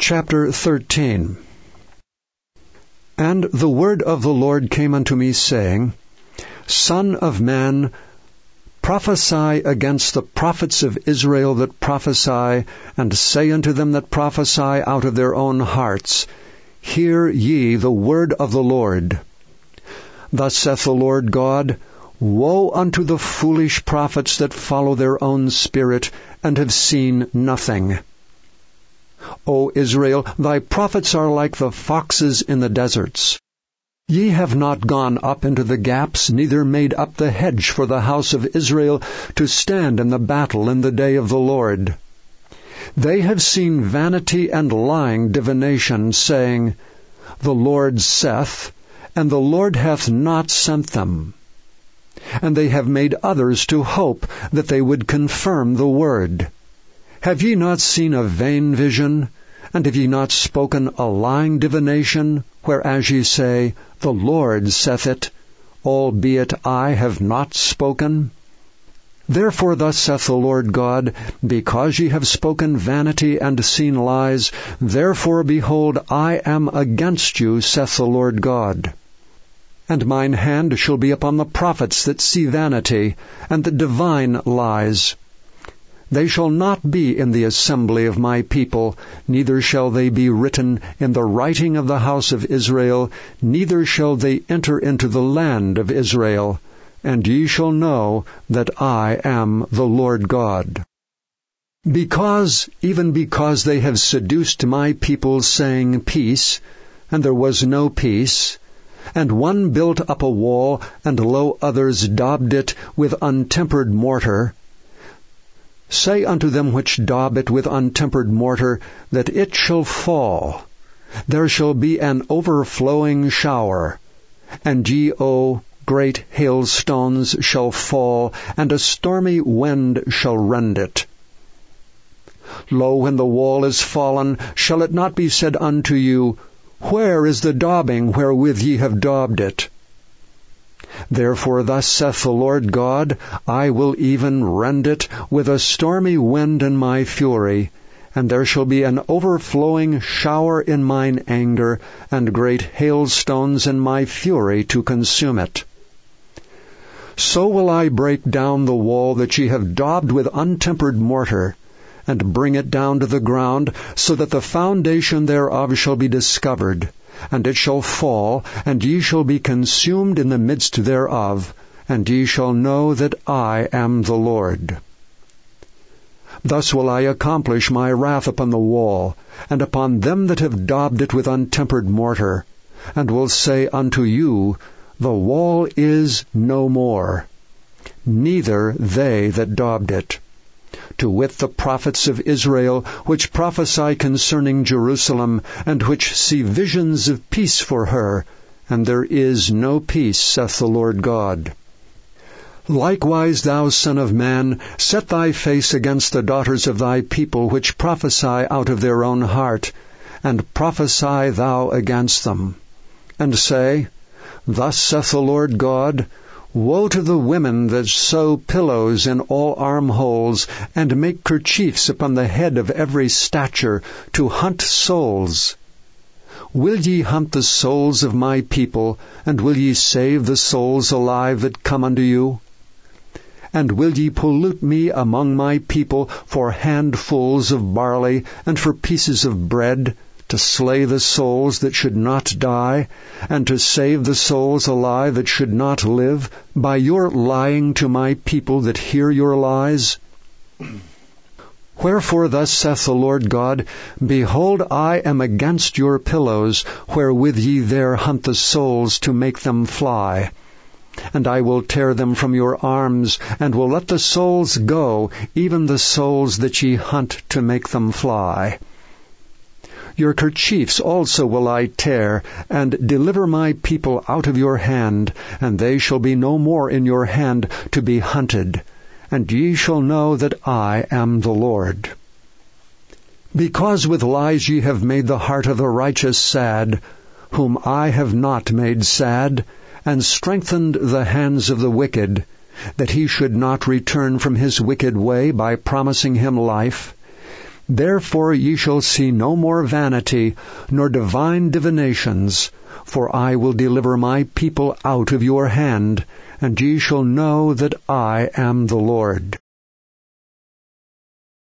Chapter 13. And the word of the Lord came unto me, saying, Son of man, prophesy against the prophets of Israel that prophesy, and say unto them that prophesy out of their own hearts, Hear ye the word of the Lord. Thus saith the Lord God, Woe unto the foolish prophets that follow their own spirit, and have seen nothing. O Israel, thy prophets are like the foxes in the deserts. Ye have not gone up into the gaps, neither made up the hedge for the house of Israel, to stand in the battle in the day of the Lord. They have seen vanity and lying divination, saying, The Lord saith, and the Lord hath not sent them. And they have made others to hope that they would confirm the word. Have ye not seen a vain vision? And have ye not spoken a lying divination, whereas ye say, The Lord saith it, albeit I have not spoken? Therefore thus saith the Lord God, Because ye have spoken vanity and seen lies, therefore, behold, I am against you, saith the Lord God. And mine hand shall be upon the prophets that see vanity, and that divine lies. They shall not be in the assembly of my people, neither shall they be written in the writing of the house of Israel, neither shall they enter into the land of Israel. And ye shall know that I am the Lord God. Even because they have seduced my people, saying, Peace, and there was no peace, and one built up a wall, and lo, others daubed it with untempered mortar, say unto them which daub it with untempered mortar, that it shall fall. There shall be an overflowing shower. And ye, O great hailstones, shall fall, and a stormy wind shall rend it. Lo, when the wall is fallen, shall it not be said unto you, Where is the daubing wherewith ye have daubed it? Therefore thus saith the Lord God, I will even rend it with a stormy wind in my fury, and there shall be an overflowing shower in mine anger, and great hailstones in my fury to consume it. So will I break down the wall that ye have daubed with untempered mortar, and bring it down to the ground, so that the foundation thereof shall be discovered, and it shall fall, and ye shall be consumed in the midst thereof, and ye shall know that I am the Lord. Thus will I accomplish my wrath upon the wall, and upon them that have daubed it with untempered mortar, and will say unto you, The wall is no more, neither they that daubed it. To wit, the prophets of Israel, which prophesy concerning Jerusalem, and which see visions of peace for her, and there is no peace, saith the Lord God. Likewise, thou son of man, set thy face against the daughters of thy people, which prophesy out of their own heart, and prophesy thou against them. And say, Thus saith the Lord God, Woe to the women that sew pillows in all armholes, and make kerchiefs upon the head of every stature, to hunt souls. Will ye hunt the souls of my people, and will ye save the souls alive that come unto you? And will ye pollute me among my people for handfuls of barley, and for pieces of bread, to slay the souls that should not die, and to save the souls alive that should not live, by your lying to my people that hear your lies? Wherefore thus saith the Lord God, Behold, I am against your pillows, wherewith ye there hunt the souls to make them fly. And I will tear them from your arms, and will let the souls go, even the souls that ye hunt to make them fly. Your kerchiefs also will I tear, and deliver my people out of your hand, and they shall be no more in your hand to be hunted. And ye shall know that I am the Lord. Because with lies ye have made the heart of the righteous sad, whom I have not made sad, and strengthened the hands of the wicked, that he should not return from his wicked way by promising him life, Therefore ye shall see no more vanity, nor divine divinations, for I will deliver my people out of your hand, and ye shall know that I am the Lord.